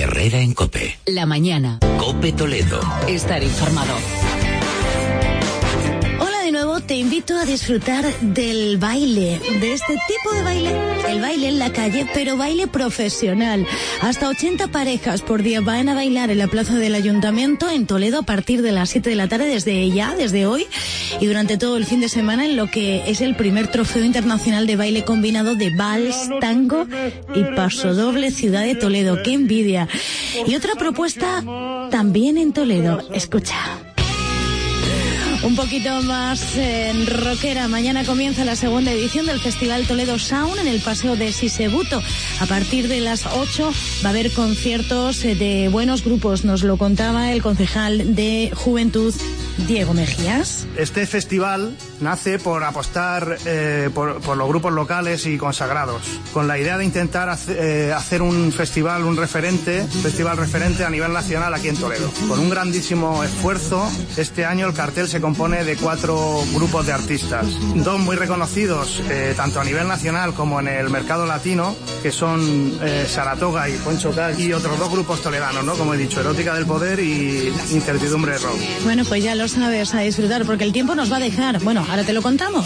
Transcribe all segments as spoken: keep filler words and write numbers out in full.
Herrera en COPE. La mañana. COPE Toledo. Estar informado. De nuevo te invito a disfrutar del baile, de este tipo de baile, el baile en la calle, pero baile profesional. Hasta ochenta parejas por día van a bailar en la plaza del Ayuntamiento en Toledo a partir de las siete de la tarde, desde ya, desde hoy, y durante todo el fin de semana, en lo que es el primer trofeo internacional de baile combinado de vals, tango y pasodoble Ciudad de Toledo. ¡Qué envidia! Y otra propuesta también en Toledo. Escucha. Un poquito más en rockera. Mañana comienza la segunda edición del Festival Toledo Sound en el Paseo de Sisebuto. A partir de las ocho va a haber conciertos de buenos grupos. Nos lo contaba el concejal de Juventud, Diego Mejías. Este festival nace por apostar eh, por, por los grupos locales y consagrados, con la idea de intentar hace, eh, hacer un festival, un referente, festival referente a nivel nacional aquí en Toledo. Con un grandísimo esfuerzo, este año el cartel se compone de cuatro grupos de artistas, dos muy reconocidos eh, tanto a nivel nacional como en el mercado latino, que son eh, Saratoga y Poncho Cal, y otros dos grupos toledanos, ¿no? Como he dicho, Erótica del Poder y Incertidumbre Rock. Bueno, pues ya lo sabes, a disfrutar, porque el tiempo nos va a dejar. Bueno, ahora te lo contamos.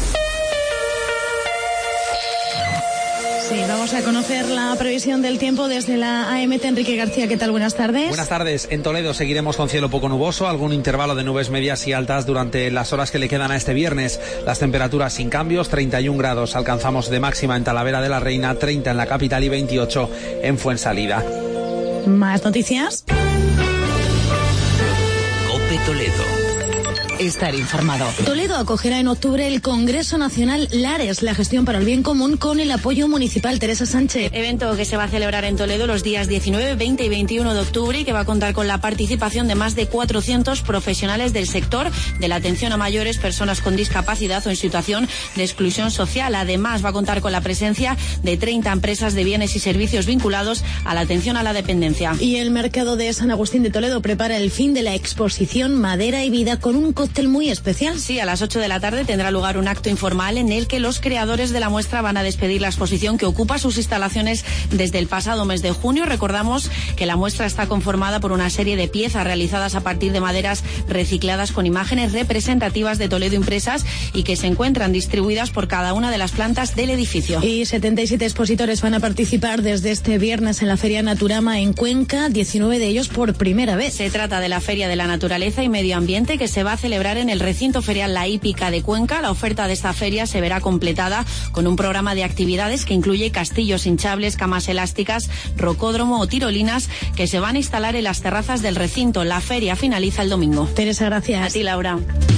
Sí, vamos a conocer la previsión del tiempo desde la A M T. Enrique García, ¿qué tal? Buenas tardes. Buenas tardes. En Toledo seguiremos con cielo poco nuboso, algún intervalo de nubes medias y altas durante las horas que le quedan a este viernes. Las temperaturas sin cambios, treinta y un grados alcanzamos de máxima en Talavera de la Reina, treinta en la capital y veintiocho en Fuensalida. ¿Más noticias? COPE Toledo. Estar informado. Toledo acogerá en octubre el Congreso Nacional Lares, la gestión para el bien común, con el apoyo municipal. Teresa Sánchez. Evento que se va a celebrar en Toledo los días diecinueve, veinte y veintiuno de octubre y que va a contar con la participación de más de cuatrocientos profesionales del sector de la atención a mayores, personas con discapacidad o en situación de exclusión social. Además, va a contar con la presencia de treinta empresas de bienes y servicios vinculados a la atención a la dependencia. Y el mercado de San Agustín de Toledo prepara el fin de la exposición Madera y Vida con un cóctel muy especial. Sí, a las ocho de la tarde tendrá lugar un acto informal en el que los creadores de la muestra van a despedir la exposición que ocupa sus instalaciones desde el pasado mes de junio. Recordamos que la muestra está conformada por una serie de piezas realizadas a partir de maderas recicladas con imágenes representativas de Toledo impresas y que se encuentran distribuidas por cada una de las plantas del edificio. Y setenta y siete expositores van a participar desde este viernes en la Feria Naturama en Cuenca, diecinueve de ellos por primera vez. Se trata de la Feria de la Naturaleza y Medio Ambiente que se va a celebrar en el recinto ferial La Hípica de Cuenca. La oferta de esta feria se verá completada con un programa de actividades que incluye castillos hinchables, camas elásticas, rocódromo o tirolinas que se van a instalar en las terrazas del recinto. La feria finaliza el domingo. Teresa, gracias. A ti, Laura.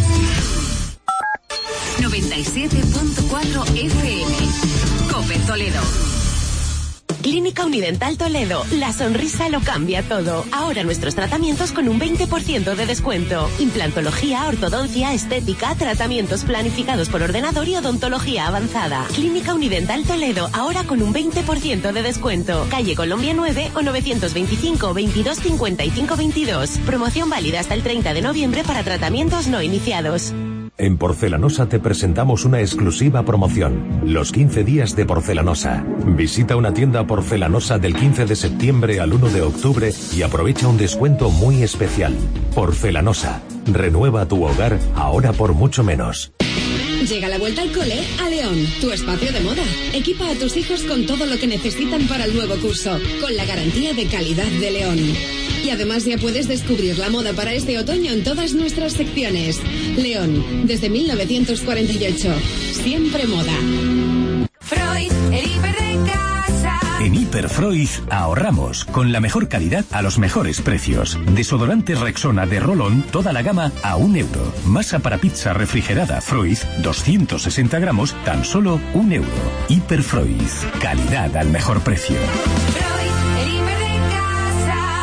noventa y siete punto cuatro F M. COPE Toledo. Clínica Unidental Toledo. La sonrisa lo cambia todo. Ahora nuestros tratamientos con un veinte por ciento de descuento. Implantología, ortodoncia, estética, tratamientos planificados por ordenador y odontología avanzada. Clínica Unidental Toledo. Ahora con un veinte por ciento de descuento. Calle Colombia nueve o novecientos veinticinco, veintidós, cincuenta y cinco, veintidós. Promoción válida hasta el treinta de noviembre para tratamientos no iniciados. En Porcelanosa te presentamos una exclusiva promoción. Los quince días de Porcelanosa. Visita una tienda Porcelanosa del quince de septiembre al uno de octubre y aprovecha un descuento muy especial. Porcelanosa. Renueva tu hogar ahora por mucho menos. Llega la vuelta al cole a León, tu espacio de moda. Equipa a tus hijos con todo lo que necesitan para el nuevo curso, con la garantía de calidad de León. Y además ya puedes descubrir la moda para este otoño en todas nuestras secciones. León, desde mil novecientos cuarenta y ocho. Siempre moda. Freud, el hiper de casa. En Hiper Freud ahorramos con la mejor calidad a los mejores precios. Desodorante Rexona de Rolón, toda la gama a un euro. Masa para pizza refrigerada Freud, doscientos sesenta gramos, tan solo un euro. Hiper Freud, calidad al mejor precio. Freud, el hiper de casa.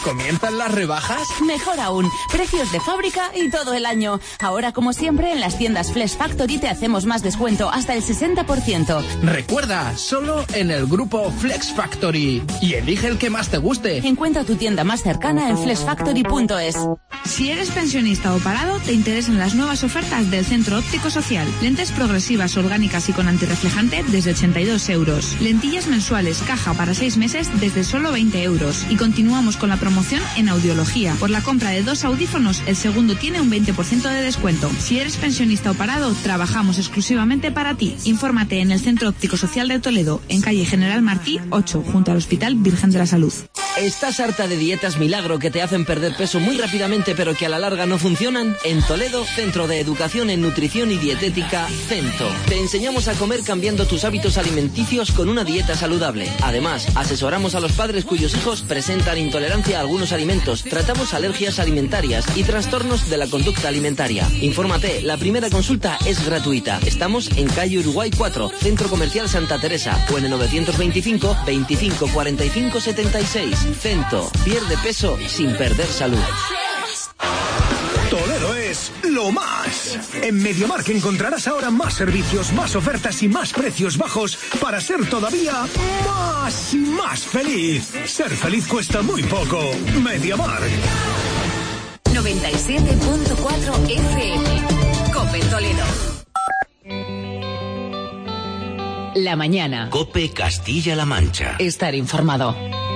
¿Comienzan las rebajas? Mejor aún, precios de fábrica y todo el año. Ahora, como siempre, en las tiendas Flex Factory te hacemos más descuento, hasta el sesenta por ciento. Recuerda, solo en el grupo Flex Factory. Y elige el que más te guste. Encuentra tu tienda más cercana en flex factory punto es. Si eres pensionista o parado, te interesan las nuevas ofertas del Centro Óptico Social. Lentes progresivas, orgánicas y con antirreflejante desde ochenta y dos euros. Lentillas mensuales, caja para seis meses desde solo veinte euros. Y continuamos con la promoción en audiología. Por la compra de dos audífonos, el segundo tiene un veinte por ciento de descuento. Si eres pensionista o parado, trabajamos exclusivamente para ti. Infórmate en el Centro Óptico Social de Toledo, en calle General Martí ocho, junto al Hospital Virgen de la Salud. ¿Estás harta de dietas milagro que te hacen perder peso muy rápidamente pero que a la larga no funcionan? En Toledo, Centro de Educación en Nutrición y Dietética Cento. Te enseñamos a comer cambiando tus hábitos alimenticios con una dieta saludable. Además, asesoramos a los padres cuyos hijos presentan intolerancia a algunos alimentos. Tratamos alergias alimentarias y trastornos de la conducta alimentaria. Infórmate, la primera consulta es gratuita. Estamos en calle Uruguay cuatro, Centro Comercial Santa Teresa, o en el novecientos veinticinco, veinticinco, cuarenta y cinco, setenta y seis. Cento. Pierde peso sin perder salud. Toledo es lo más. En MediaMarkt encontrarás ahora más servicios, más ofertas y más precios bajos para ser todavía más y más feliz. Ser feliz cuesta muy poco. MediaMarkt. noventa y siete punto cuatro F M. COPE Toledo. La mañana. COPE Castilla-La Mancha. Estar informado.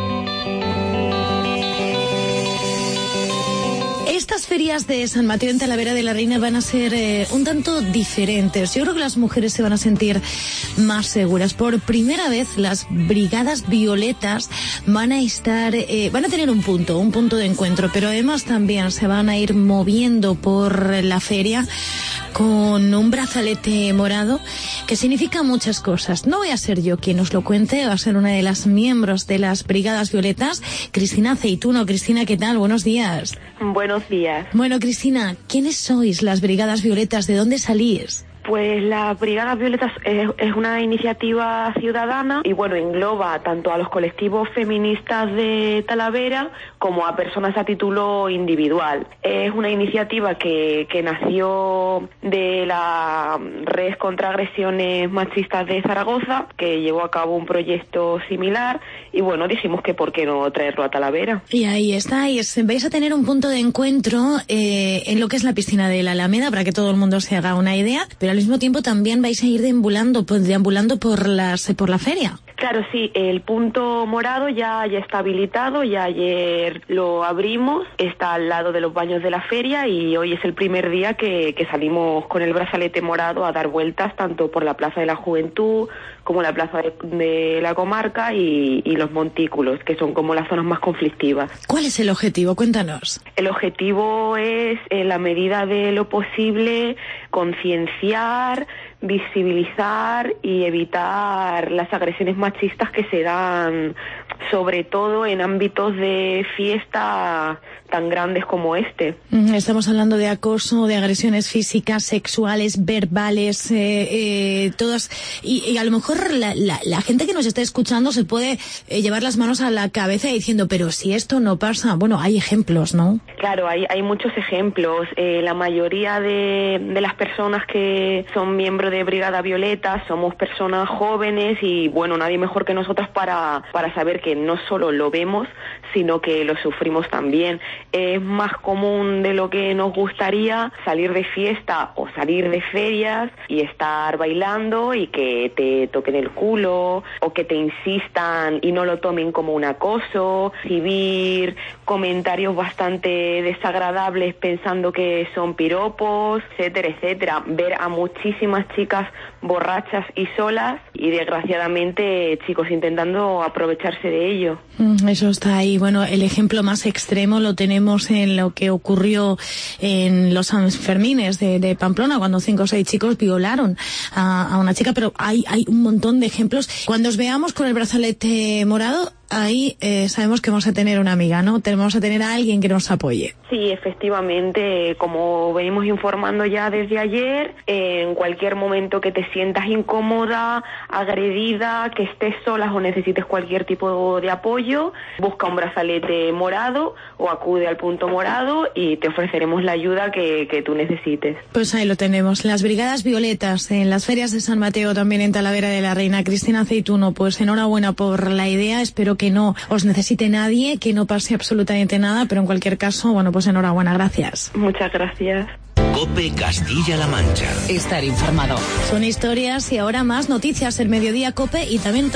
Estas ferias de San Mateo en Talavera de la Reina van a ser eh, un tanto diferentes. Yo creo que las mujeres se van a sentir más seguras. Por primera vez las brigadas violetas van a estar, eh, van a tener un punto, un punto de encuentro, pero además también se van a ir moviendo por la feria con un brazalete morado que significa muchas cosas. No voy a ser yo quien os lo cuente, va a ser una de las miembros de las brigadas violetas, Cristina Aceituno. Cristina, ¿qué tal? Buenos días. Buenos días. Bueno, Cristina, ¿quiénes sois las brigadas violetas? ¿De dónde salís? Pues la Brigada Violetas es, es una iniciativa ciudadana y bueno, engloba tanto a los colectivos feministas de Talavera como a personas a título individual. Es una iniciativa que, que nació de la Red contra Agresiones Machistas de Zaragoza, que llevó a cabo un proyecto similar y bueno, dijimos que por qué no traerlo a Talavera. Y ahí estáis, vais a tener un punto de encuentro eh, en lo que es la piscina de la Alameda, para que todo el mundo se haga una idea, pero al mismo tiempo también vais a ir deambulando, pues, deambulando por las por la feria. Claro, sí, el punto morado ya, ya está habilitado, ya ayer lo abrimos, está al lado de los baños de la feria y hoy es el primer día que, que salimos con el brazalete morado a dar vueltas tanto por la Plaza de la Juventud como la Plaza de, de la Comarca y, y los montículos, que son como las zonas más conflictivas. ¿Cuál es el objetivo? Cuéntanos. El objetivo es, en la medida de lo posible, concienciar, visibilizar y evitar las agresiones machistas que se dan sobre todo en ámbitos de fiesta tan grandes como este. Estamos hablando de acoso, de agresiones físicas, sexuales, verbales, eh, eh, todas. Y, y a lo mejor la, la, la gente que nos está escuchando se puede eh, llevar las manos a la cabeza diciendo, pero si esto no pasa. Bueno, hay ejemplos, ¿no? Claro, hay, hay muchos ejemplos. Eh, la mayoría de, de las personas que son miembros de Brigada Violeta somos personas jóvenes y, bueno, nadie mejor que nosotras para, para saber que no solo lo vemos, sino que lo sufrimos también. Es más común de lo que nos gustaría salir de fiesta o salir de ferias y estar bailando y que te toquen el culo o que te insistan y no lo tomen como un acoso, recibir comentarios bastante desagradables pensando que son piropos, etcétera, etcétera. Ver a muchísimas chicas borrachas y solas y desgraciadamente chicos intentando aprovecharse de ello. Eso está ahí. Bueno, el ejemplo más extremo lo tenemos en lo que ocurrió en los Sanfermines de, de Pamplona, cuando cinco o seis chicos violaron a, a una chica, pero hay, hay un montón de ejemplos. Cuando os veamos con el brazalete morado, ahí eh, sabemos que vamos a tener una amiga, ¿no? Vamos a tener a alguien que nos apoye. Sí, efectivamente, como venimos informando ya desde ayer, en cualquier momento que te sientas incómoda, agredida, que estés sola o necesites cualquier tipo de apoyo, busca un brazalete morado o acude al punto morado y te ofreceremos la ayuda que, que tú necesites. Pues ahí lo tenemos, las Brigadas Violetas, en las ferias de San Mateo, también en Talavera de la Reina. Cristina Aceituno, pues enhorabuena por la idea, espero que no os necesite nadie, que no pase absolutamente nada, pero en cualquier caso, bueno, pues enhorabuena, gracias. Muchas gracias. COPE Castilla-La Mancha. Estar informado. Son historias y ahora más noticias, el Mediodía COPE y también